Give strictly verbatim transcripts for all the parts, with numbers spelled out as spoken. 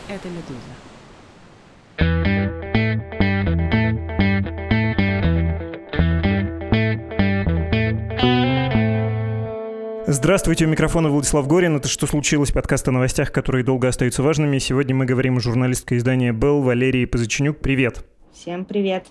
Это «Медуза». Здравствуйте, у микрофона Владислав Горин. Это «Что случилось?» Подкаст о новостях, которые долго остаются важными. Сегодня мы говорим о журналистке издания «Белл» Валерии Позыченюк. Привет. Всем привет.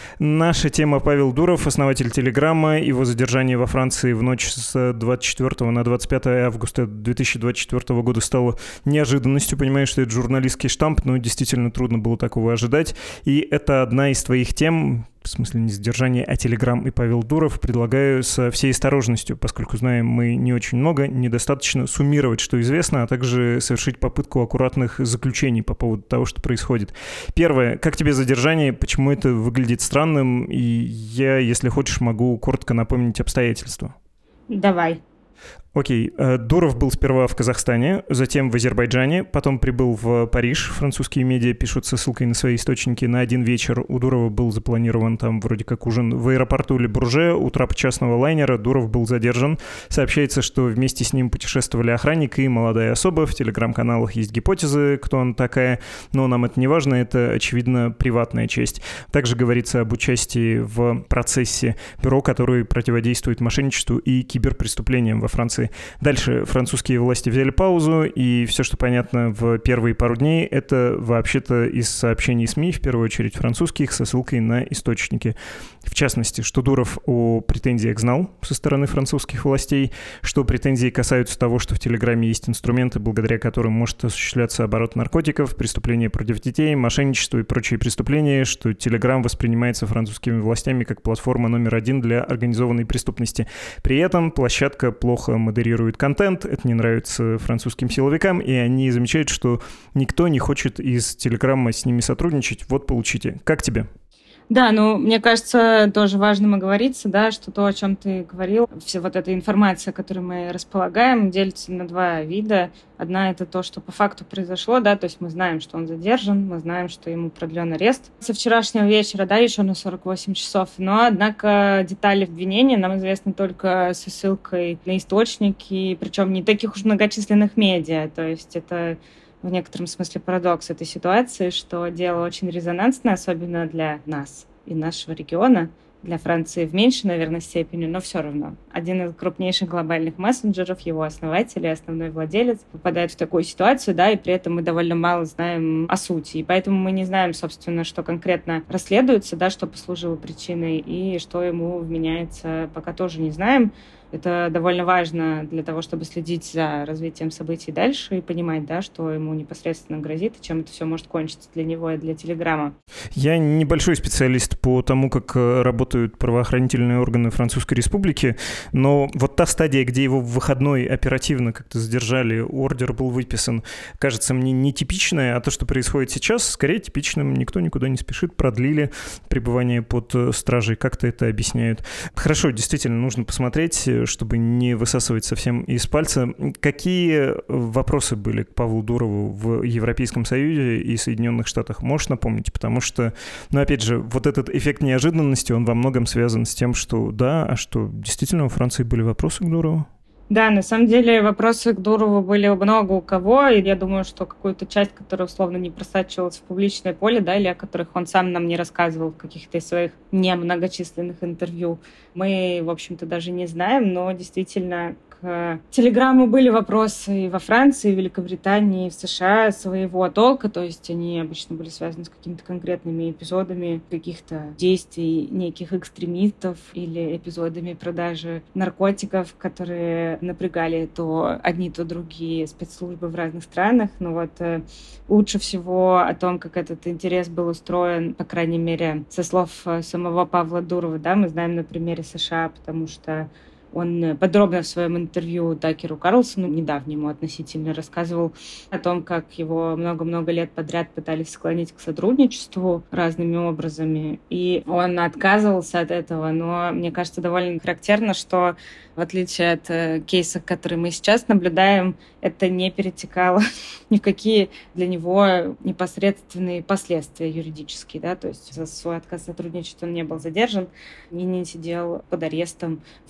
Наша тема — Павел Дуров, основатель Телеграма. Его задержание во Франции в ночь с двадцать четвёртого на двадцать пятое августа две тысячи двадцать четвёртого года стало неожиданностью. Понимаешь, что это журналистский штамп, но действительно трудно было такого ожидать. И это одна из твоих тем, в смысле не задержание, а Телеграм и Павел Дуров. Предлагаю со всей осторожностью, поскольку знаем мы не очень много, недостаточно суммировать, что известно, а также совершить попытку аккуратных заключений по поводу того, что происходит. Первое. Как тебе задержание? Почему это выглядит странным? И я, если хочешь, могу коротко напомнить обстоятельства. Давай. Окей, Дуров был сперва в Казахстане, затем в Азербайджане, потом прибыл в Париж. Французские медиа пишут со ссылкой на свои источники. На один вечер у Дурова был запланирован там вроде как ужин в аэропорту Ле Бурже. У трапа частного лайнера Дуров был задержан. Сообщается, что вместе с ним путешествовали охранник и молодая особа. В телеграм-каналах есть гипотезы, кто она такая, но нам это не важно, это, очевидно, приватная честь. Также говорится об участии в процессе бюро, которое противодействует мошенничеству и киберпреступлениям во Франции. Дальше французские власти взяли паузу, и все, что понятно в первые пару дней, это вообще-то из сообщений СМИ, в первую очередь французских, со ссылкой на источники. В частности, что Дуров о претензиях знал со стороны французских властей, что претензии касаются того, что в Телеграме есть инструменты, благодаря которым может осуществляться оборот наркотиков, преступления против детей, мошенничество и прочие преступления, что Телеграм воспринимается французскими властями как платформа номер один для организованной преступности. При этом площадка плохо модерирует контент, это не нравится французским силовикам, и они замечают, что никто не хочет из Телеграма с ними сотрудничать. Вот, получите. Как тебе? Да, ну, мне кажется, тоже важным оговориться, да, что то, о чем ты говорил, вся вот эта информация, которой мы располагаем, делится на два вида. Одна — это то, что по факту произошло, да, то есть мы знаем, что он задержан, мы знаем, что ему продлен арест со вчерашнего вечера, да, еще на сорок восемь часов. Но, однако, детали обвинения нам известны только со ссылкой на источники, причем не таких уж многочисленных медиа, то есть это в некотором смысле парадокс этой ситуации, что дело очень резонансное, особенно для нас и нашего региона, для Франции в меньшей, наверное, степени, но все равно. Один из крупнейших глобальных мессенджеров, его основатель и основной владелец, попадает в такую ситуацию, да, и при этом мы довольно мало знаем о сути. И поэтому мы не знаем, собственно, что конкретно расследуется, да, что послужило причиной и что ему вменяется, пока тоже не знаем. Это довольно важно для того, чтобы следить за развитием событий дальше и понимать, да, что ему непосредственно грозит и чем это все может кончиться для него и для Телеграма. Я небольшой специалист по тому, как работают правоохранительные органы Французской Республики, но вот та стадия, где его в выходной оперативно как-то задержали, ордер был выписан, кажется мне нетипичная, а то, что происходит сейчас, скорее типичным. Никто никуда не спешит, продлили пребывание под стражей. Как-то это объясняют. Хорошо, действительно, нужно посмотреть, чтобы не высасывать совсем из пальца. Какие вопросы были к Павлу Дурову в Европейском Союзе и Соединенных Штатах? Можешь напомнить? Потому что, ну, опять же, вот этот эффект неожиданности, он во многом связан с тем, что да, а что, действительно у Франции были вопросы к Дурову? Да, на самом деле вопросы к Дурову были много у кого, и я думаю, что какую-то часть, которая условно не просачивалась в публичное поле, да, или о которых он сам нам не рассказывал в каких-то из своих немногочисленных интервью, мы, в общем-то, даже не знаем, но действительно к Телеграму были вопросы и во Франции, и в Великобритании, и в США своего толка, то есть они обычно были связаны с какими-то конкретными эпизодами каких-то действий неких экстремистов или эпизодами продажи наркотиков, которые напрягали то одни, то другие спецслужбы в разных странах. Но вот э, лучше всего о том, как этот интерес был устроен, по крайней мере, со слов самого Павла Дурова, да, мы знаем на примере США, потому что он подробно в своем интервью Такеру Карлсону, недавнему относительно, рассказывал о том, как его много-много лет подряд пытались склонить к сотрудничеству разными образами. И он отказывался от этого, но мне кажется, довольно характерно, что в отличие от э, кейса, который мы сейчас наблюдаем, это не перетекало ни в какие для него непосредственные последствия юридические. Да? То есть за свой отказ сотрудничать он не был задержан и не сидел под арестом в США до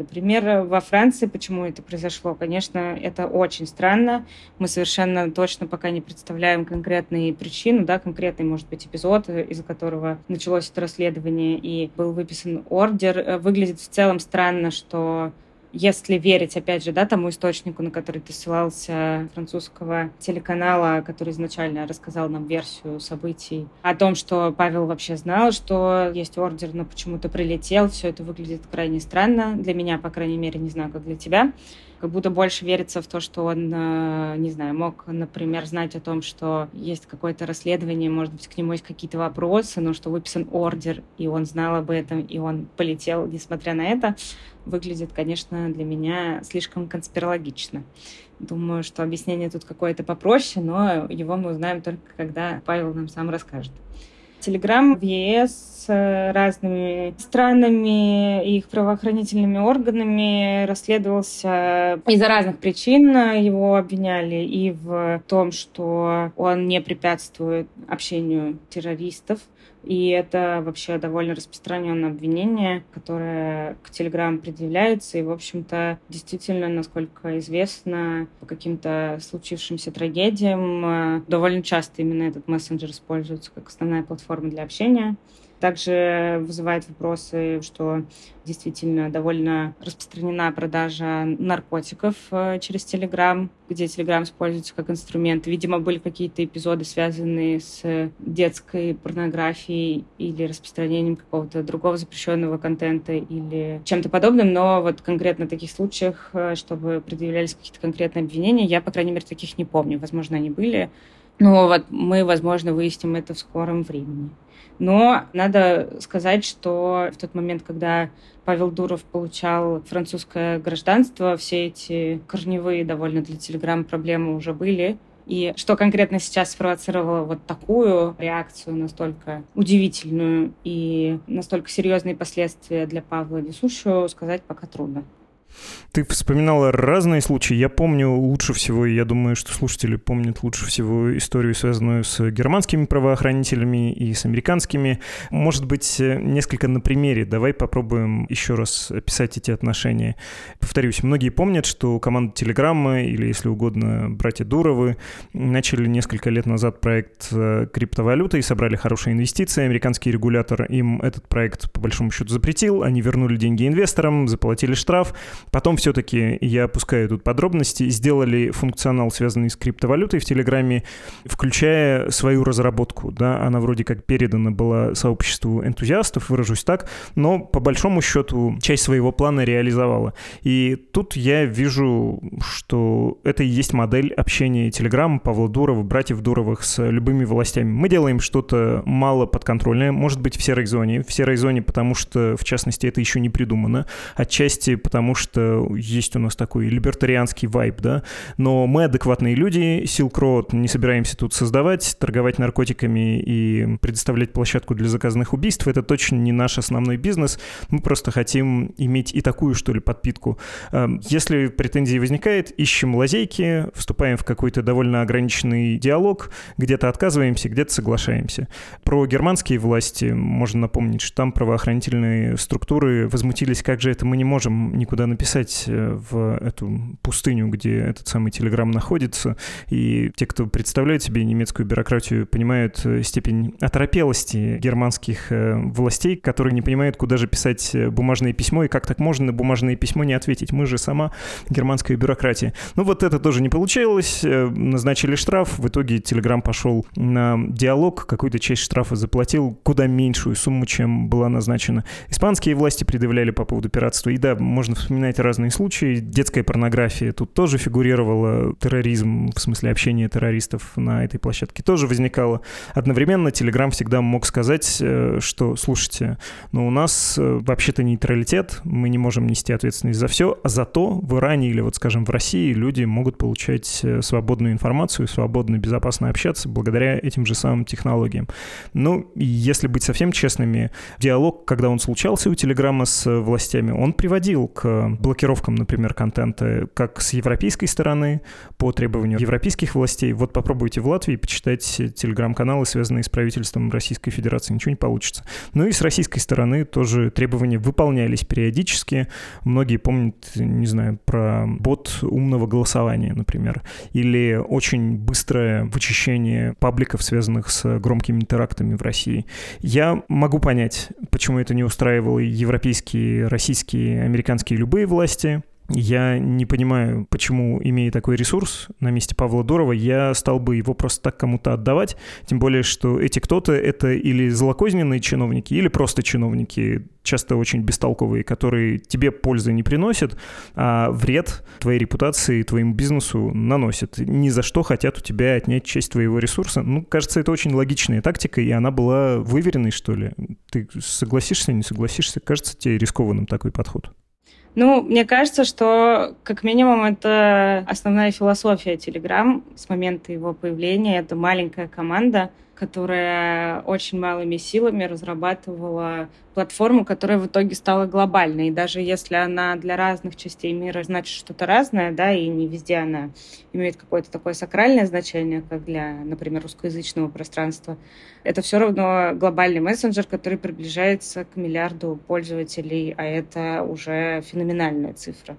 Например, во Франции, почему это произошло? Конечно, это очень странно. Мы совершенно точно пока не представляем конкретные причины, да, конкретный, может быть, эпизод, из-за которого началось это расследование и был выписан ордер. Выглядит в целом странно, что если верить, опять же, да, тому источнику, на который ты ссылался, французского телеканала, который изначально рассказал нам версию событий, о том, что Павел вообще знал, что есть ордер, но почему-то прилетел, все это выглядит крайне странно. Для меня, по крайней мере, не знаю, как для тебя. Как будто больше верится в то, что он, не знаю, мог, например, знать о том, что есть какое-то расследование, может быть, к нему есть какие-то вопросы, но что выписан ордер, и он знал об этом, и он полетел, несмотря на это, выглядит, конечно, для меня слишком конспирологично. Думаю, что объяснение тут какое-то попроще, но его мы узнаем только, когда Павел нам сам расскажет. Телеграм в ЕС с разными странами и их правоохранительными органами расследовался из-за разных причин. Его обвиняли и в том, что он не препятствует общению террористов. И это вообще довольно распространенное обвинение, которое к Telegram предъявляется. И, в общем-то, действительно, насколько известно, по каким-то случившимся трагедиям довольно часто именно этот мессенджер используется как основная платформа для общения. Также вызывает вопросы, что действительно довольно распространена продажа наркотиков через Telegram, где Telegram используется как инструмент. Видимо, были какие-то эпизоды, связанные с детской порнографией или распространением какого-то другого запрещенного контента или чем-то подобным, но вот конкретно в таких случаях, чтобы предъявлялись какие-то конкретные обвинения, я, по крайней мере, таких не помню. Возможно, они были. Но вот мы, возможно, выясним это в скором времени. Но надо сказать, что в тот момент, когда Павел Дуров получал французское гражданство, все эти корневые довольно для Telegram проблемы уже были. И что конкретно сейчас спровоцировало вот такую реакцию, настолько удивительную и настолько серьезные последствия для Павла, несущую, сказать пока трудно. Ты вспоминала разные случаи. Я помню лучше всего, и я думаю, что слушатели помнят лучше всего историю, связанную с германскими правоохранителями и с американскими. Может быть, несколько на примере. Давай попробуем еще раз описать эти отношения. Повторюсь, многие помнят, что команда Телеграмма, или, если угодно, братья Дуровы, начали несколько лет назад проект криптовалюты и собрали хорошие инвестиции. Американский регулятор им этот проект, по большому счету, запретил. Они вернули деньги инвесторам, заплатили штраф. Потом все-таки, я опускаю тут подробности, сделали функционал, связанный с криптовалютой в Телеграме, включая свою разработку. Да? Она вроде как передана была сообществу энтузиастов, выражусь так, но по большому счету часть своего плана реализовала. И тут я вижу, что это и есть модель общения Телеграма, Павла Дурова, братьев Дуровых с любыми властями. Мы делаем что-то мало подконтрольное, может быть, в серой зоне. В серой зоне, потому что, в частности, это еще не придумано. Отчасти потому, что есть у нас такой либертарианский вайб, да, но мы адекватные люди, Silk Road не собираемся тут создавать, торговать наркотиками и предоставлять площадку для заказных убийств, это точно не наш основной бизнес, мы просто хотим иметь и такую, что ли, подпитку. Если претензии возникает, ищем лазейки, вступаем в какой-то довольно ограниченный диалог, где-то отказываемся, где-то соглашаемся. Про германские власти можно напомнить, что там правоохранительные структуры возмутились, как же это мы не можем никуда написать в эту пустыню, где этот самый Telegram находится. И те, кто представляет себе немецкую бюрократию, понимают степень оторопелости германских властей, которые не понимают, куда же писать бумажное письмо и как так можно на бумажное письмо не ответить. Мы же сама германская бюрократия. Ну вот это тоже не получилось. Назначили штраф. В итоге Telegram пошел на диалог. Какую-то часть штрафа заплатил, куда меньшую сумму, чем была назначена. Испанские власти предъявляли по поводу пиратства. И да, можно вспоминать разные случаи. Детская порнография тут тоже фигурировала, терроризм, в смысле общения террористов на этой площадке тоже возникало. Одновременно Telegram всегда мог сказать, что, слушайте, ну у нас вообще-то нейтралитет, мы не можем нести ответственность за все, а зато в Иране или вот, скажем, в России люди могут получать свободную информацию, свободно, безопасно общаться благодаря этим же самым технологиям. Ну, и если быть совсем честными, диалог, когда он случался у Телеграма с властями, он приводил к блокировкам, например, контента как с европейской стороны по требованию европейских властей. Вот попробуйте в Латвии почитать телеграм-каналы, связанные с правительством Российской Федерации. Ничего не получится. Ну и с российской стороны тоже требования выполнялись периодически. Многие помнят, не знаю, про бот умного голосования, например, или очень быстрое вычищение пабликов, связанных с громкими терактами в России. Я могу понять, почему это не устраивало европейские, российские, американские любые власти. Я не понимаю, почему, имея такой ресурс на месте Павла Дурова, я стал бы его просто так кому-то отдавать. Тем более, что эти кто-то — это или злокозненные чиновники, или просто чиновники, часто очень бестолковые, которые тебе пользы не приносят, а вред твоей репутации, твоему бизнесу наносят. Ни за что хотят у тебя отнять часть твоего ресурса. Ну, кажется, это очень логичная тактика, и она была выверенной, что ли. Ты согласишься, не согласишься? Кажется тебе рискованным такой подход? Ну, мне кажется, что, как минимум, это основная философия Telegram с момента его появления. Это маленькая команда, которая очень малыми силами разрабатывала платформу, которая в итоге стала глобальной. И даже если она для разных частей мира значит что-то разное, да, и не везде она имеет какое-то такое сакральное значение, как для, например, русскоязычного пространства, это все равно глобальный мессенджер, который приближается к миллиарду пользователей, а это уже феноменальная цифра.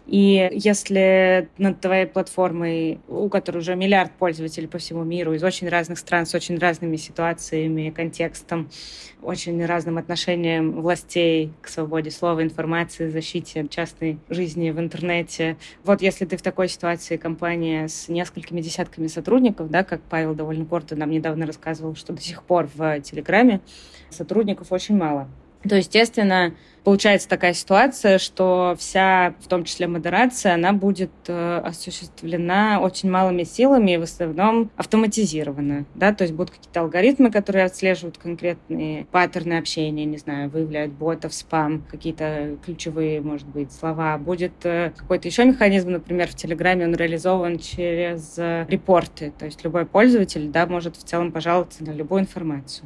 И если над твоей платформой, у которой уже миллиард пользователей по всему миру, из очень разных стран, с очень разными ситуациями, контекстом, очень разным отношением властей к свободе слова, информации, защите частной жизни в интернете. Вот если ты в такой ситуации, компания с несколькими десятками сотрудников, да, как Павел довольно коротко нам недавно рассказывал, что до сих пор в Телеграме сотрудников очень мало, то, естественно, получается такая ситуация, что вся, в том числе модерация, она будет э, осуществлена очень малыми силами и в основном автоматизирована. Да? То есть будут какие-то алгоритмы, которые отслеживают конкретные паттерны общения, не знаю, выявляют ботов, спам, какие-то ключевые, может быть, слова. Будет э, какой-то еще механизм, например, в Телеграме он реализован через э, репорты. То есть любой пользователь, да, может в целом пожаловаться на любую информацию.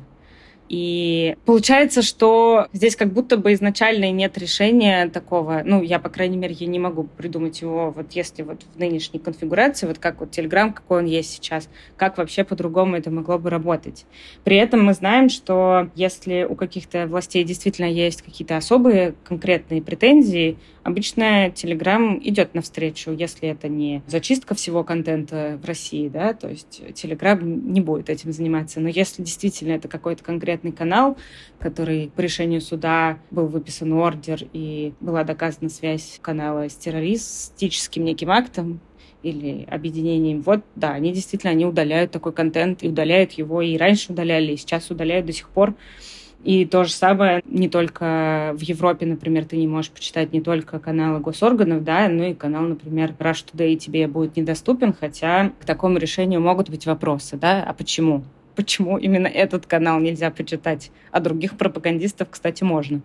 И получается, что здесь как будто бы изначально нет решения такого, ну, я, по крайней мере, я не могу придумать его, вот если вот в нынешней конфигурации, вот как вот Telegram, какой он есть сейчас, как вообще по-другому это могло бы работать. При этом мы знаем, что если у каких-то властей действительно есть какие-то особые конкретные претензии, обычно Telegram идет навстречу, если это не зачистка всего контента в России, да, то есть Telegram не будет этим заниматься. Но если действительно это какой-то конкретный канал, который по решению суда был выписан ордер и была доказана связь канала с террористическим неким актом или объединением, вот, да, они действительно они удаляют такой контент и удаляют его, и раньше удаляли, и сейчас удаляют до сих пор. И то же самое не только в Европе, например, ты не можешь почитать не только каналы госорганов, да, но и канал, например, Russia Today тебе будет недоступен, хотя к такому решению могут быть вопросы, да, а почему? Почему именно этот канал нельзя почитать, а других пропагандистов, кстати, можно.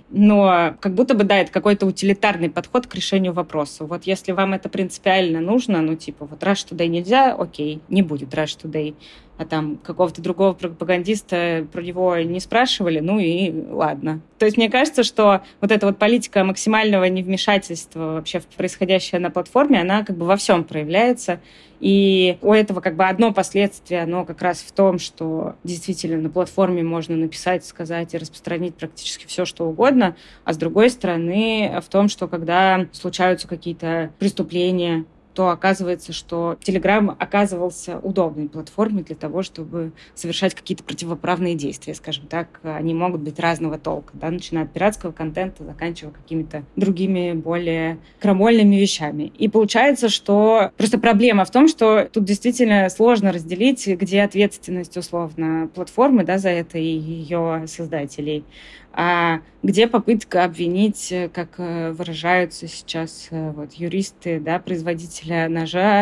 Но как будто бы, да, это какой-то утилитарный подход к решению вопроса. Вот если вам это принципиально нужно, ну, типа, вот Russia Today нельзя, окей, не будет Russia Today, а там какого-то другого пропагандиста про него не спрашивали, ну и ладно. То есть мне кажется, что вот эта вот политика максимального невмешательства вообще в происходящее на платформе, она как бы во всем проявляется. И у этого как бы одно последствие, оно как раз в том, что действительно на платформе можно написать, сказать и распространить практически все, что угодно, а с другой стороны в том, что когда случаются какие-то преступления, то оказывается, что Telegram оказывался удобной платформой для того, чтобы совершать какие-то противоправные действия, скажем так. Они могут быть разного толка, да, начиная от пиратского контента, заканчивая какими-то другими, более крамольными вещами. И получается, что просто проблема в том, что тут действительно сложно разделить, где ответственность, условно, платформы, да, за это и ее создателей, а где попытка обвинить, как выражаются сейчас вот, юристы, да, производителя ножа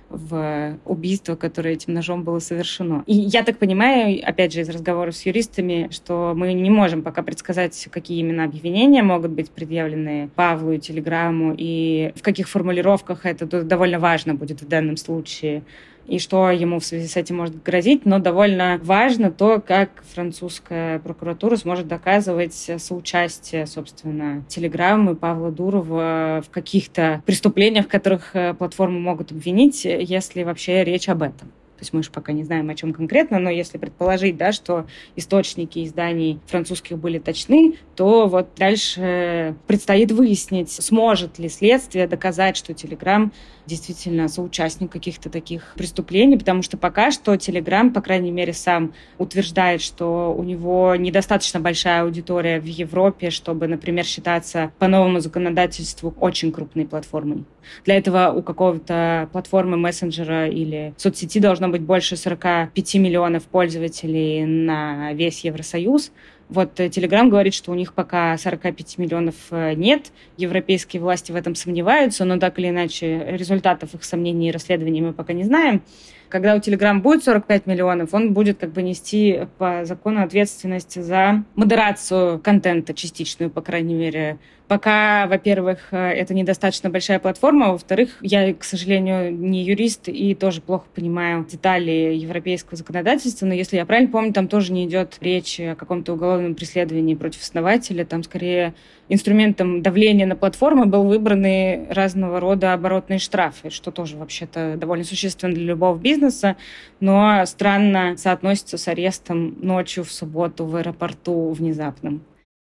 в убийство, которое этим ножом было совершено. И я так понимаю, опять же, из разговоров с юристами, что мы не можем пока предсказать, какие именно обвинения могут быть предъявлены Павлу и Телеграму, и в каких формулировках это довольно важно будет в данном случае, и что ему в связи с этим может грозить, но довольно важно то, как французская прокуратура сможет доказывать соучастие, собственно, Телеграма и Павла Дурова в каких-то преступлениях, в которых платформы могут обвинить, если вообще речь об этом. То есть мы же пока не знаем, о чем конкретно, но если предположить, да, что источники изданий французских были точны, то вот дальше предстоит выяснить, сможет ли следствие доказать, что Telegram действительно соучастник каких-то таких преступлений, потому что пока что Telegram, по крайней мере, сам утверждает, что у него недостаточно большая аудитория в Европе, чтобы, например, считаться по новому законодательству очень крупной платформой. Для этого у какого-то платформы мессенджера или соцсети должно быть больше сорок пять миллионов пользователей на весь Евросоюз. Вот Telegram говорит, что у них пока сорок пять миллионов нет. Европейские власти в этом сомневаются, но так или иначе результатов их сомнений и расследований мы пока не знаем. Когда у Telegram будет сорок пять миллионов, он будет как бы нести по закону ответственность за модерацию контента частичную, по крайней мере. Пока, во-первых, это недостаточно большая платформа, во-вторых, я, к сожалению, не юрист и тоже плохо понимаю детали европейского законодательства, но если я правильно помню, там тоже не идет речь о каком-то уголовном преследовании против основателя, там скорее инструментом давления на платформы был выбраны разного рода оборотные штрафы, что тоже вообще-то довольно существенно для любого бизнеса, но странно соотносится с арестом ночью в субботу в аэропорту внезапным.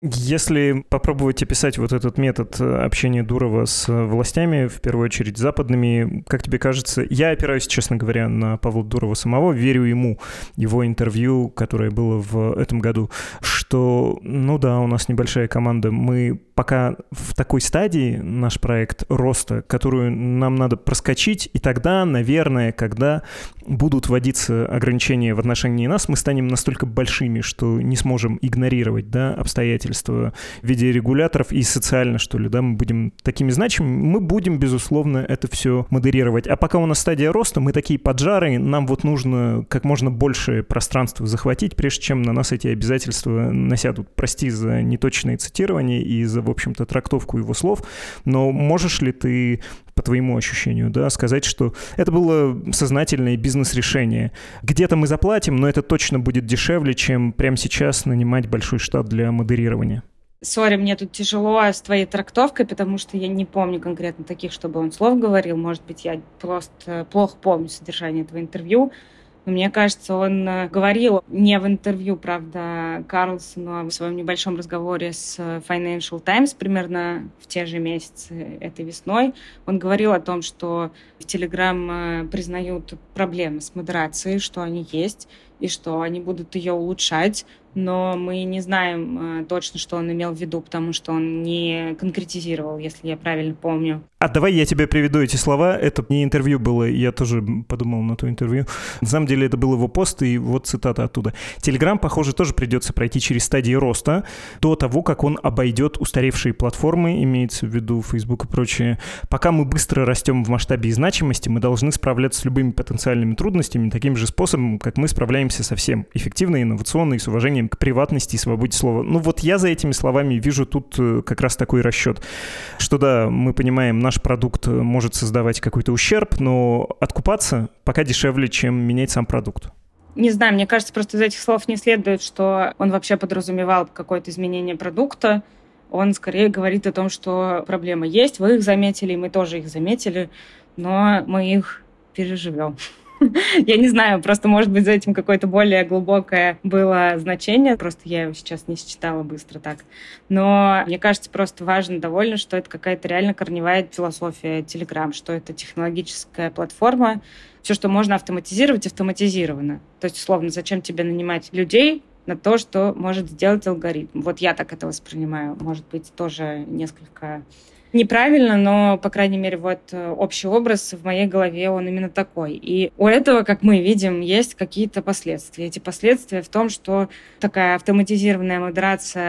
Если попробовать описать вот этот метод общения Дурова с властями, в первую очередь западными, как тебе кажется, я опираюсь, честно говоря, на Павла Дурова самого, верю ему, его интервью, которое было в этом году, что, ну да, у нас небольшая команда, мы пока в такой стадии, наш проект роста, которую нам надо проскочить, и тогда, наверное, когда будут вводиться ограничения в отношении нас, мы станем настолько большими, что не сможем игнорировать, да, обстоятельства в виде регуляторов и социально, что ли, да, мы будем такими значимыми, мы будем, безусловно, это все модерировать. А пока у нас стадия роста, мы такие поджары, нам вот нужно как можно больше пространства захватить, прежде чем на нас эти обязательства насядут. Прости за неточное цитирование и за, в общем-то, трактовку его слов, но можешь ли ты, по твоему ощущению, да, сказать, что это было сознательное бизнес-решение? Где-то мы заплатим, но это точно будет дешевле, чем прямо сейчас нанимать большой штат для модерирования. Сори, мне тут тяжело с твоей трактовкой, потому что я не помню конкретно таких, чтобы он слов говорил. Может быть, я просто плохо помню содержание этого интервью. Но мне кажется, он говорил не в интервью, правда, Карлсону, а в своем небольшом разговоре с Financial Times примерно в те же месяцы этой весной. Он говорил о том, что в Telegram признают проблемы с модерацией, что они есть, и что они будут ее улучшать. Но мы не знаем э, точно, что он имел в виду, потому что он не конкретизировал, если я правильно помню. А давай я тебе приведу эти слова. Это не интервью было, я тоже подумал на то интервью. На самом деле это был его пост, и вот цитата оттуда. Telegram, похоже, тоже придется пройти через стадии роста до того, как он обойдет устаревшие платформы, имеется в виду Facebook и прочее. Пока мы быстро растем в масштабе и значимости, мы должны справляться с любыми потенциальными трудностями таким же способом, как мы справляемся со всем. Эффективно, инновационно и с уважением к приватности и свободе слова. Ну вот я за этими словами вижу тут как раз такой расчет, что да, мы понимаем, наш продукт может создавать какой-то ущерб, но откупаться пока дешевле, чем менять сам продукт. Не знаю, мне кажется, просто из этих слов не следует, что он вообще подразумевал какое-то изменение продукта. Он скорее говорит о том, что проблема есть, вы их заметили, мы тоже их заметили, но мы их переживем. Я не знаю, просто, может быть, за этим какое-то более глубокое было значение. Просто я его сейчас не считала быстро так. Но мне кажется, просто важно довольно, что это какая-то реально корневая философия Telegram, что это технологическая платформа. Все, что можно автоматизировать, автоматизировано. То есть, условно, зачем тебе нанимать людей на то, что может сделать алгоритм? Вот я так это воспринимаю. Может быть, тоже несколько неправильно, но, по крайней мере, вот общий образ в моей голове, он именно такой. И у этого, как мы видим, есть какие-то последствия. Эти последствия в том, что такая автоматизированная модерация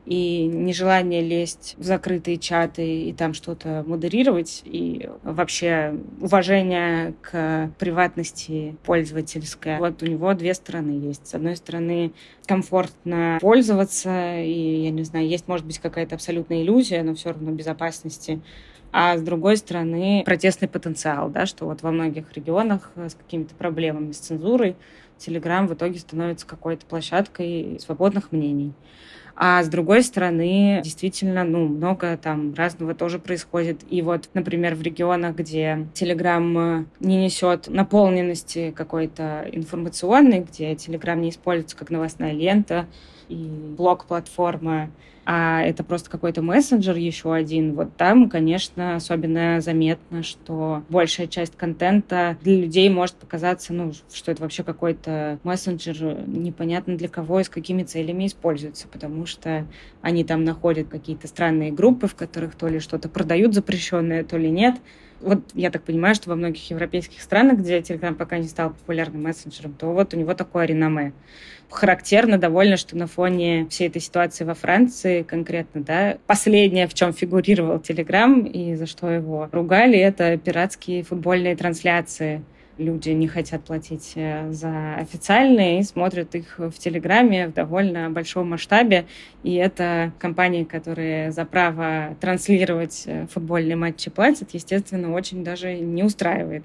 и нежелание лезть в закрытые чаты и там что-то модерировать, и вообще уважение к приватности пользовательской. Вот у него две стороны есть. С одной стороны, комфортно пользоваться, и, я не знаю, есть, может быть, какая-то абсолютная иллюзия, но все равно безопасности. А с другой стороны, протестный потенциал, да, что вот во многих регионах с какими-то проблемами с цензурой Telegram в итоге становится какой-то площадкой свободных мнений. А с другой стороны, действительно, ну, много там разного тоже происходит. И вот, например, в регионах, где Telegram не несет наполненности какой-то информационной, где Telegram не используется как новостная лента и блог-платформа, а это просто какой-то мессенджер еще один, вот там, конечно, особенно заметно, что большая часть контента для людей может показаться, ну, что это вообще какой-то мессенджер, непонятно для кого и с какими целями используется, потому что они там находят какие-то странные группы, в которых то ли что-то продают запрещенное, то ли нет. Вот я так понимаю, что во многих европейских странах, где Telegram пока не стал популярным мессенджером, то вот у него такое реноме. Характерно довольно, что на фоне всей этой ситуации во Франции конкретно, да, последнее, в чем фигурировал Telegram и за что его ругали, это пиратские футбольные трансляции. Люди не хотят платить за официальные и смотрят их в Телеграме в довольно большом масштабе. И это компании, которые за право транслировать футбольные матчи платят, естественно, очень даже не устраивает.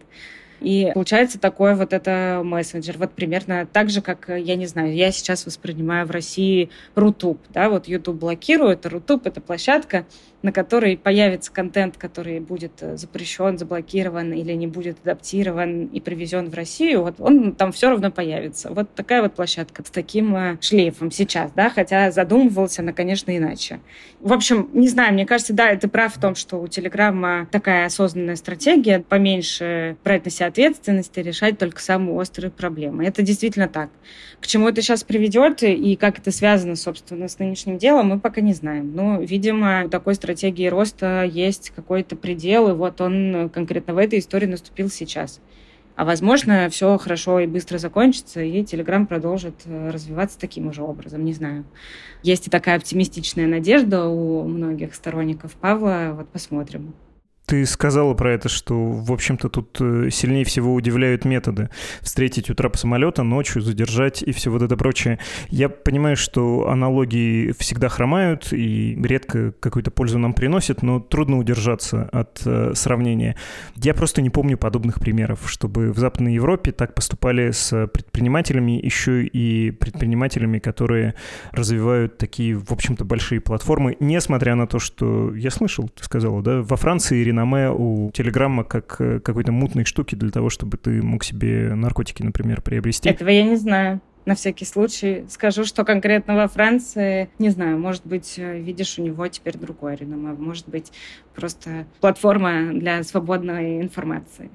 И получается такой вот это мессенджер. Вот примерно так же, как, я не знаю, я сейчас воспринимаю в России Рутуб. Да, вот YouTube блокирует, а Рутуб — это площадка, на которой появится контент, который будет запрещен, заблокирован или не будет адаптирован и привезен в Россию, вот он там все равно появится. Вот такая вот площадка с таким шлейфом сейчас, да, хотя задумывалась она, конечно, иначе. В общем, не знаю, мне кажется, да, ты прав в том, что у Телеграма такая осознанная стратегия, поменьше брать на себя ответственность и решать только самые острые проблемы. Это действительно так. К чему это сейчас приведет и как это связано, собственно, с нынешним делом, мы пока не знаем. Но, видимо, у такой стратегии роста есть какой-то предел, и вот он конкретно в этой истории наступил сейчас. А, возможно, все хорошо и быстро закончится, и Telegram продолжит развиваться таким же образом, не знаю. Есть и такая оптимистичная надежда у многих сторонников Павла, вот посмотрим. Ты сказала про это, что, в общем-то, тут сильнее всего удивляют методы. Встретить у трапа самолета, ночью задержать и все вот это прочее. Я понимаю, что аналогии всегда хромают и редко какую-то пользу нам приносят, но трудно удержаться от э, сравнения. Я просто не помню подобных примеров, чтобы в Западной Европе так поступали с предпринимателями, еще и предпринимателями, которые развивают такие, в общем-то, большие платформы, несмотря на то, что я слышал, ты сказала, да, во Франции реноме у Телеграма как какой-то мутной штуки для того, чтобы ты мог себе наркотики, например, приобрести. Этого я не знаю. На всякий случай скажу, что конкретно во Франции, не знаю, может быть, видишь, у него теперь другое реноме, может быть, просто платформа для свободной информации,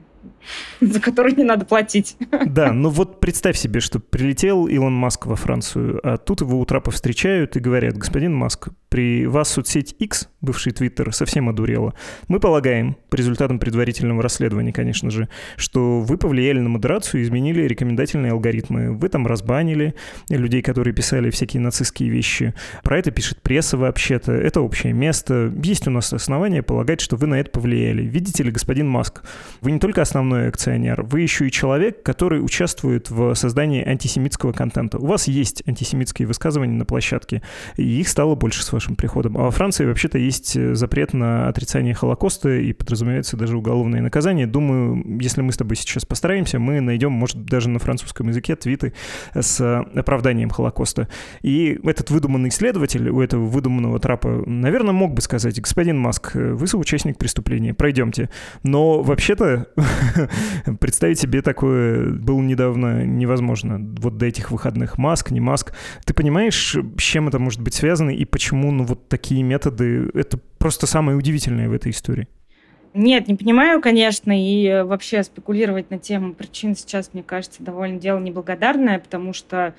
за которую не надо платить. Да, ну вот представь себе, что прилетел Илон Маск во Францию, а тут его у трапа встречают и говорят: господин Маск, при вас соцсеть X, бывший Твиттер, совсем одурела. Мы полагаем, по результатам предварительного расследования, конечно же, что вы повлияли на модерацию и изменили рекомендательные алгоритмы. Вы там разбанили людей, которые писали всякие нацистские вещи. Про это пишет пресса вообще-то. Это общее место. Есть у нас основания полагать, что вы на это повлияли. Видите ли, господин Маск, вы не только основной акционер, вы еще и человек, который участвует в создании антисемитского контента. У вас есть антисемитские высказывания на площадке, и их стало больше с вашим приходом. А во Франции вообще-то есть запрет на отрицание Холокоста и подразумевается даже уголовное наказание. Думаю, если мы с тобой сейчас постараемся, мы найдем, может, даже на французском языке твиты с оправданием Холокоста. И этот выдуманный следователь у этого выдуманного трапа, наверное, мог бы сказать: господин Маск, вы соучастник преступления, пройдемте. Но вообще-то представить себе такое было недавно невозможно. Вот до этих выходных. Маск, не Маск. Ты понимаешь, с чем это может быть связано и почему, ну, вот такие методы, это просто самое удивительное в этой истории? Нет, не понимаю, конечно, и вообще спекулировать на тему причин сейчас, мне кажется, довольно дело неблагодарное, потому что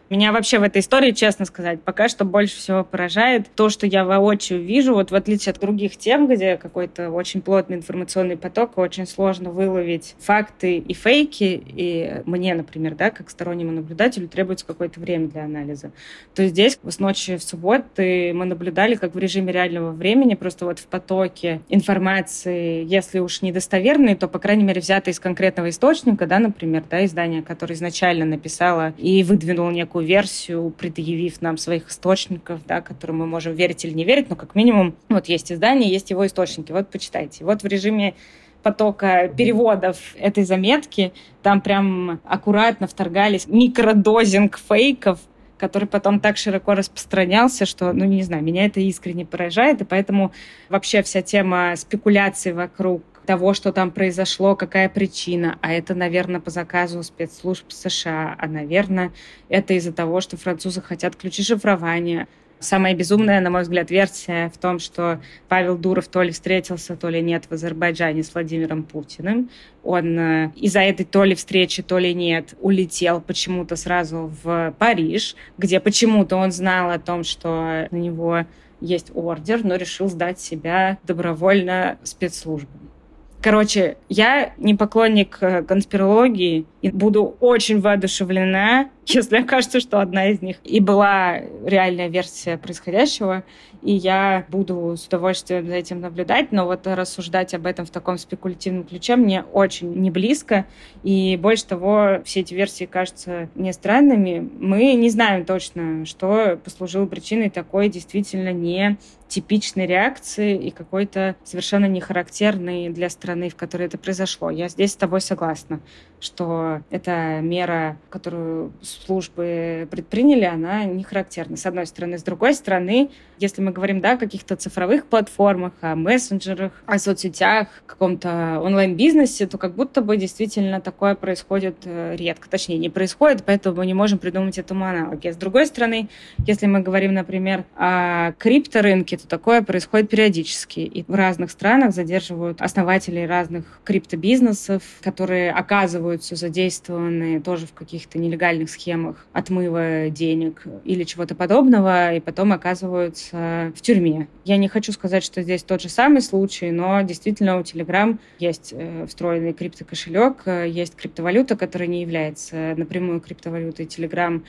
Меня вообще в этой истории, честно сказать, пока что больше всего поражает то, что я воочию вижу, вот в отличие от других тем, где какой-то очень плотный информационный поток, очень сложно выловить факты и фейки, и мне, например, да, как стороннему наблюдателю, требуется какое-то время для анализа. То есть здесь с ночи в субботу мы наблюдали, как в режиме реального времени, просто вот в потоке информации, если уж недостоверной, то, по крайней мере, взятая из конкретного источника, да, например, да, издание, которое изначально написало и выдвинуло некую версию, предъявив нам своих источников, да, которым мы можем верить или не верить, но как минимум вот есть издание, есть его источники. Вот почитайте. Вот в режиме потока переводов этой заметки там прям аккуратно вторгались микродозинг фейков, который потом так широко распространялся, что, ну, не знаю, меня это искренне поражает, и поэтому вообще вся тема спекуляций вокруг того, что там произошло, какая причина, а это, наверное, по заказу спецслужб США, а, наверное, это из-за того, что французы хотят ключи шифрования. Самая безумная, на мой взгляд, версия в том, что Павел Дуров то ли встретился, то ли нет в Азербайджане с Владимиром Путиным. Он из-за этой то ли встречи, то ли нет улетел почему-то сразу в Париж, где почему-то он знал о том, что на него есть ордер, но решил сдать себя добровольно спецслужбам. Короче, я не поклонник конспирологии и буду очень воодушевлена, если окажется, что одна из них и была реальная версия происходящего, и я буду с удовольствием за этим наблюдать, но вот рассуждать об этом в таком спекулятивном ключе мне очень не близко, и больше того, все эти версии кажутся мне странными. Мы не знаем точно, что послужило причиной такой действительно не типичной реакции и какой-то совершенно не характерной для страны, в которой это произошло. Я здесь с тобой согласна, что эта мера, которую службы предприняли, она не характерна, с одной стороны. С другой стороны, если мы говорим, да, о каких-то цифровых платформах, о мессенджерах, о соцсетях, каком-то онлайн-бизнесе, то как будто бы действительно такое происходит редко. Точнее, не происходит, поэтому мы не можем придумать этому аналоги. А с другой стороны, если мы говорим, например, о крипторынке, то такое происходит периодически. И в разных странах задерживают основателей разных криптобизнесов, которые оказываются задействованы тоже в каких-то нелегальных схемах отмыва денег или чего-то подобного, и потом оказываются в тюрьме. Я не хочу сказать, что здесь тот же самый случай, но действительно у Telegram есть встроенный криптокошелек, есть криптовалюта, которая не является напрямую криптовалютой Telegram,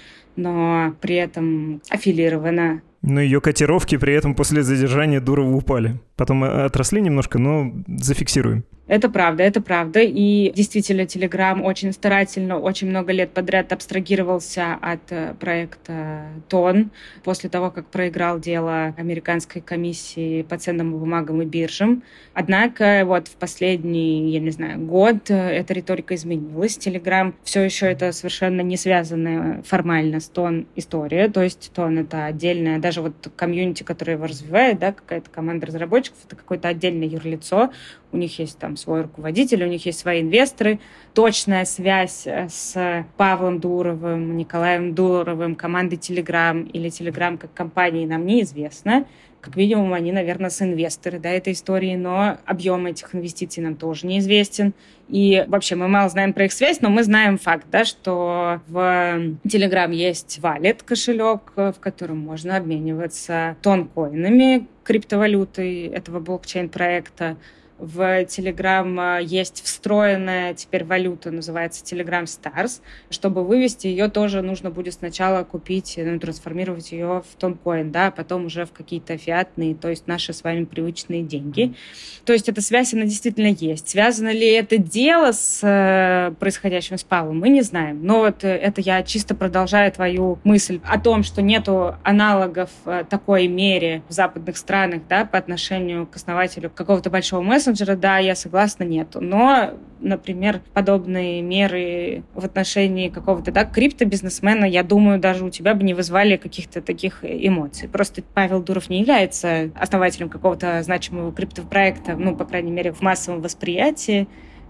но при этом аффилирована. Но ее котировки при этом после задержания Дурова упали. Потом отросли немножко, но зафиксируем. Это правда, это правда. И действительно, Telegram очень старательно, очень много лет подряд абстрагировался от проекта ТОН после того, как проиграл дело Американской комиссии по ценным бумагам и биржам. Однако вот в последний, я не знаю, год эта риторика изменилась. Telegram все еще это совершенно не связанная формально с ТОН история. То есть ТОН — это отдельная, даже вот комьюнити, которое его развивает, да, какая-то команда разработчиков, это какое-то отдельное юрлицо. У них есть там свой руководитель, у них есть свои инвесторы. Точная связь с Павлом Дуровым, Николаем Дуровым, командой Telegram или Telegram как компанией нам неизвестна. Как минимум, они, наверное, соинвесторы, да, этой истории, но объем этих инвестиций нам тоже неизвестен. И вообще мы мало знаем про их связь, но мы знаем факт, да, что в Telegram есть валет, кошелек, в котором можно обмениваться тонкоинами, криптовалютой этого блокчейн-проекта. В Telegram есть встроенная теперь валюта, называется Telegram Stars. Чтобы вывести ее, тоже нужно будет сначала купить, ну, трансформировать ее в тонкоин, да, а потом уже в какие-то фиатные, то есть наши с вами привычные деньги. То есть эта связь, она действительно есть. Связано ли это дело с э, происходящим с Павлом, мы не знаем. Но вот это я чисто продолжаю твою мысль о том, что нету аналогов в такой мере в западных странах, да, по отношению к основателю какого-то большого мессенджера. Да, я согласна, нету. Но, например, подобные меры в отношении какого-то, да, криптобизнесмена, я думаю, даже у тебя бы не вызвали каких-то таких эмоций. Просто Павел Дуров не является основателем какого-то значимого криптопроекта, ну, по крайней мере, в массовом восприятии.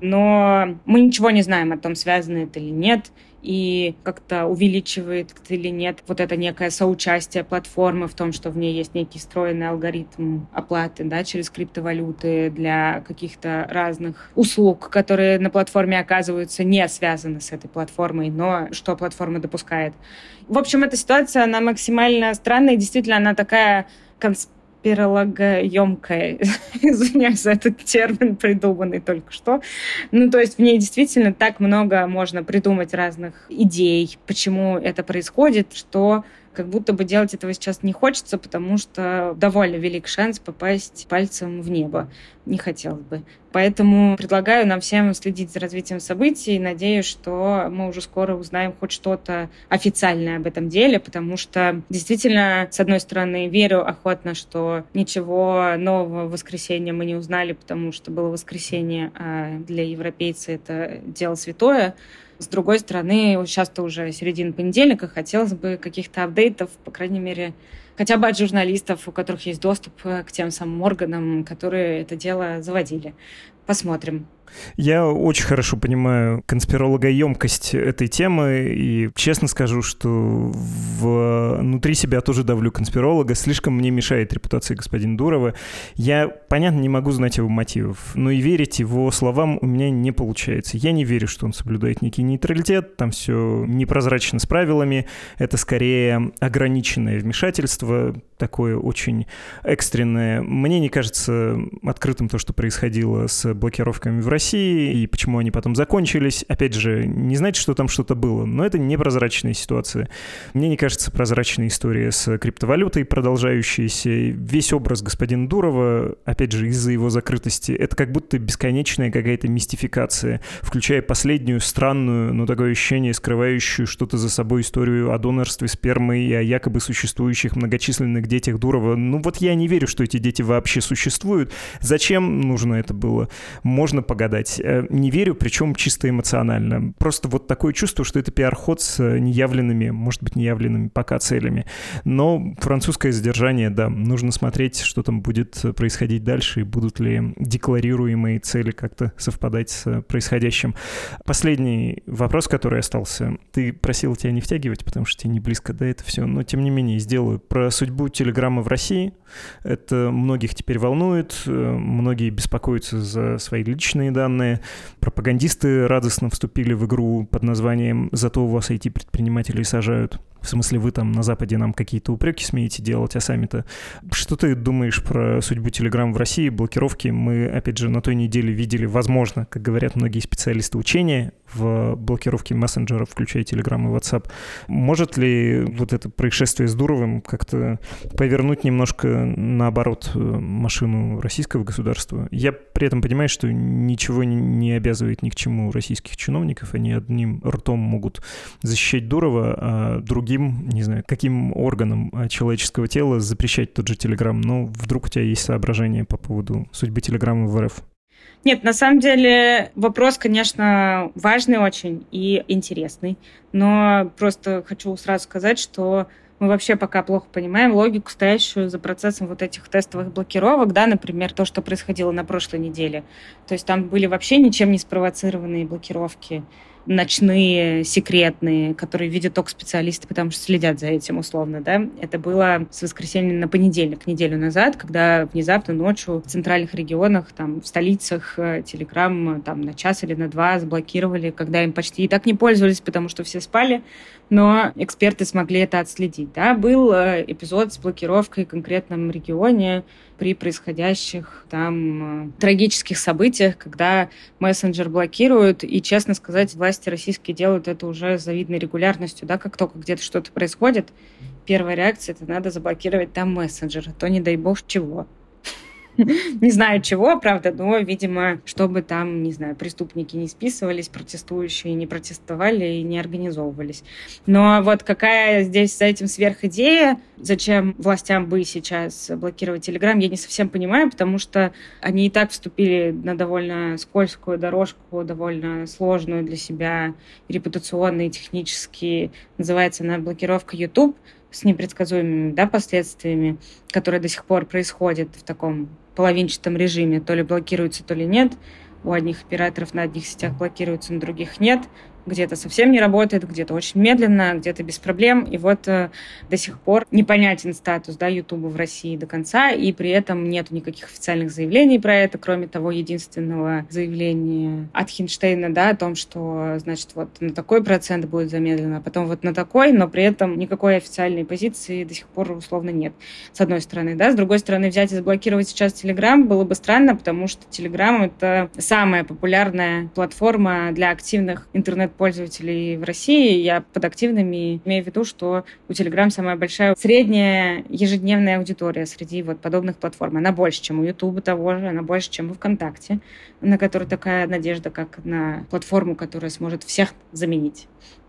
Но мы ничего не знаем о том, связано это или нет, и как-то увеличивает или нет вот это некое соучастие платформы в том, что в ней есть некий встроенный алгоритм оплаты, да, через криптовалюты для каких-то разных услуг, которые на платформе оказываются не связаны с этой платформой, но что платформа допускает. В общем, эта ситуация, она максимально странная, и действительно она такая конспирологическая, пирологоемкая, извиняюсь за этот термин, придуманный только что. Ну, то есть в ней действительно так много можно придумать разных идей, почему это происходит, что как будто бы делать этого сейчас не хочется, потому что довольно велик шанс попасть пальцем в небо. Не хотелось бы. Поэтому предлагаю нам всем следить за развитием событий. Надеюсь, что мы уже скоро узнаем хоть что-то официальное об этом деле, потому что действительно, с одной стороны, верю охотно, что ничего нового в воскресенье мы не узнали, потому что было воскресенье, а для европейца это дело святое. С другой стороны, сейчас-то уже середина понедельника, хотелось бы каких-то апдейтов, по крайней мере, хотя бы от журналистов, у которых есть доступ к тем самым органам, которые это дело заводили. Посмотрим. Я очень хорошо понимаю конспирологоемкость этой темы, и честно скажу, что в... внутри себя тоже давлю конспиролога. Слишком мне мешает репутация господина Дурова. Я, понятно, не могу знать его мотивов, но и верить его словам у меня не получается. Я не верю, что он соблюдает некий нейтралитет, там все непрозрачно с правилами. Это скорее ограниченное вмешательство, такое очень экстренное. Мне не кажется открытым то, что происходило с блокировками в России, и почему они потом закончились. Опять же, не знаете, что там что-то было, но это непрозрачная ситуация. Мне не кажется прозрачная история с криптовалютой, продолжающаяся. Весь образ господина Дурова, опять же, из-за его закрытости, это как будто бесконечная какая-то мистификация, включая последнюю странную, но такое ощущение, скрывающую что-то за собой историю о донорстве спермы и о якобы существующих многочисленных детях Дурова. Ну вот я не верю, что эти дети вообще существуют. Зачем нужно это было? Можно погадать. Не верю, причем чисто эмоционально. Просто вот такое чувство, что это пиар-ход с неявленными, может быть, неявленными пока целями. Но французское задержание, да, нужно смотреть, что там будет происходить дальше, и будут ли декларируемые цели как-то совпадать с происходящим. Последний вопрос, который остался. Ты просил тебя не втягивать, потому что тебе не близко до этого все, но тем не менее сделаю. Про судьбу Телеграма в России. Это многих теперь волнует, многие беспокоятся за свои личные данные. Пропагандисты радостно вступили в игру под названием «Зато у вас ай ти-предпринимателей сажают». В смысле, вы там на Западе нам какие-то упреки смеете делать, а сами-то... Что ты думаешь про судьбу Telegram в России, блокировки? Мы, опять же, на той неделе видели, возможно, как говорят многие специалисты, учения в блокировке мессенджеров, включая Telegram и WhatsApp. Может ли вот это происшествие с Дуровым как-то повернуть немножко наоборот машину российского государства? Я при этом понимаю, что ничего не обязывает ни к чему российских чиновников. Они одним ртом могут защищать Дурова, а другим, не знаю, каким органам человеческого тела запрещать тот же Telegram. Но вдруг у тебя есть соображения по поводу судьбы Телеграма в эр эф? Нет, на самом деле вопрос, конечно, важный очень и интересный, но просто хочу сразу сказать, что мы вообще пока плохо понимаем логику, стоящую за процессом вот этих тестовых блокировок, да, например, то, что происходило на прошлой неделе. То есть там были вообще ничем не спровоцированные блокировки, ночные, секретные, которые видят только специалисты, потому что следят за этим условно, да. Это было с воскресенья на понедельник, неделю назад, когда внезапно ночью в центральных регионах, там, в столицах Telegram там на час или на два заблокировали, когда им почти и так не пользовались, потому что все спали, но эксперты смогли это отследить, да. Был эпизод с блокировкой в конкретном регионе при происходящих там трагических событиях, когда мессенджер блокируют, и, честно сказать, власти российские делают это уже с завидной регулярностью, да, как только где-то что-то происходит, первая реакция — это надо заблокировать там мессенджер, а то, не дай бог, чего. Не знаю чего, правда, но, видимо, чтобы там, не знаю, преступники не списывались, протестующие не протестовали и не организовывались. Но вот какая здесь за этим сверхидея, зачем властям бы сейчас блокировать Telegram, я не совсем понимаю, потому что они и так вступили на довольно скользкую дорожку, довольно сложную для себя репутационно и технически. Называется она блокировка YouTube, с непредсказуемыми, да, последствиями, которые до сих пор происходят в таком половинчатом режиме, то ли блокируется, то ли нет. у одних операторов на одних сетях блокируется, на других нет. Где-то совсем не работает, где-то очень медленно, где-то без проблем. И вот э, до сих пор непонятен статус, да, Ютуба в России до конца, и при этом нет никаких официальных заявлений про это, кроме того единственного заявления от Хинштейна, да, о том, что, значит, вот на такой процент будет замедлено, а потом вот на такой, но при этом никакой официальной позиции до сих пор условно нет. С одной стороны, да, с другой стороны, взять и заблокировать сейчас Телеграм было бы странно, потому что Телеграм — это самая популярная платформа для активных интернет пользователей в России. Я под активными имею в виду, что у Telegram самая большая средняя ежедневная аудитория среди вот подобных платформ. Она больше, чем у YouTube того же, она больше, чем у ВКонтакте, на которой такая надежда, как на платформу, которая сможет всех заменить.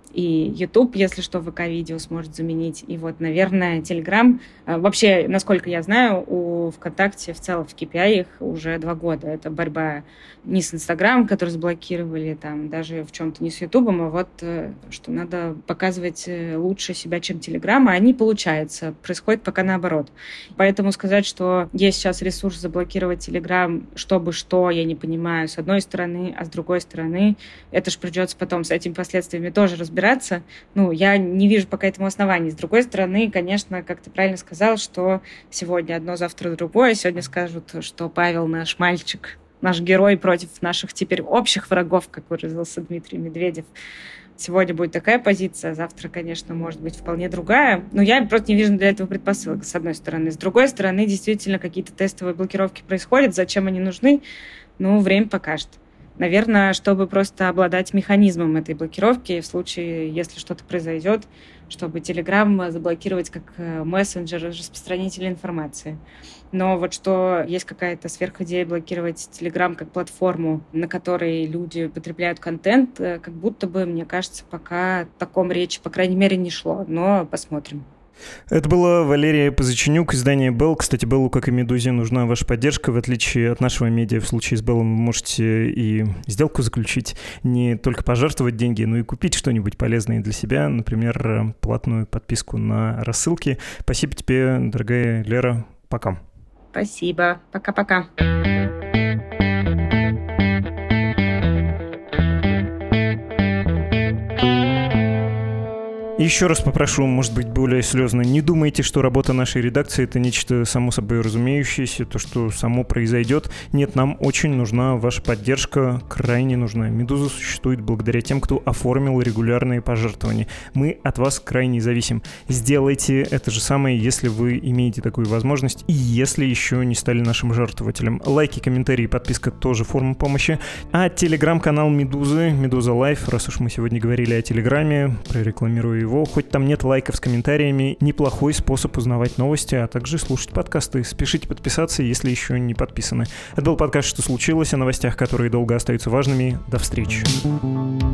И YouTube, если что, ВК-видео сможет заменить. И вот, наверное, Telegram... Вообще, насколько я знаю, у ВКонтакте в целом в кей пи ай их уже два года. Это борьба не с Инстаграмом, который заблокировали, там, даже в чем-то не с Ютубом, а вот что надо показывать лучше себя, чем Telegram, а не получается. Происходит пока наоборот. Поэтому сказать, что есть сейчас ресурс заблокировать Telegram, чтобы что, я не понимаю, с одной стороны, а с другой стороны, это же придется потом с этими последствиями тоже разбираться. Ну, я не вижу пока этому оснований. С другой стороны, конечно, как ты правильно сказал, что сегодня одно, завтра другое. Сегодня скажут, что Павел наш мальчик, наш герой против наших теперь общих врагов, как выразился Дмитрий Медведев. Сегодня будет такая позиция, завтра, конечно, может быть вполне другая. Но я просто не вижу для этого предпосылок, с одной стороны. С другой стороны, действительно, какие-то тестовые блокировки происходят. Зачем они нужны? Ну, время покажет. Наверное, чтобы просто обладать механизмом этой блокировки в случае, если что-то произойдет, чтобы Telegram заблокировать как мессенджер, распространитель информации. Но вот что есть какая-то сверхидея блокировать Telegram как платформу, на которой люди потребляют контент, как будто бы, мне кажется, пока о таком речи, по крайней мере, не шло. Но посмотрим. Это была Валерия Позыченюк, издание Белл. Кстати, Беллу, как и Медузе, нужна ваша поддержка. В отличие от нашего медиа, в случае с Беллом вы можете и сделку заключить, не только пожертвовать деньги, но и купить что-нибудь полезное для себя, например, платную подписку на рассылки. Спасибо тебе, дорогая Лера. Пока. Спасибо. Пока-пока. Еще раз попрошу, может быть, более слезно, не думайте, что работа нашей редакции — это нечто само собой разумеющееся, то, что само произойдет. Нет, нам очень нужна ваша поддержка, крайне нужна. «Медуза» существует благодаря тем, кто оформил регулярные пожертвования. Мы от вас крайне зависим. Сделайте это же самое, если вы имеете такую возможность и если еще не стали нашим жертвователем. Лайки, комментарии, подписка — тоже форма помощи. А телеграм-канал «Медузы», «Медуза Лайф», раз уж мы сегодня говорили о Телеграме, прорекламирую его, хоть там нет лайков с комментариями, неплохой способ узнавать новости, а также слушать подкасты. Спешите подписаться, если еще не подписаны. Это был подкаст «Что случилось?», о новостях, которые долго остаются важными. До встречи.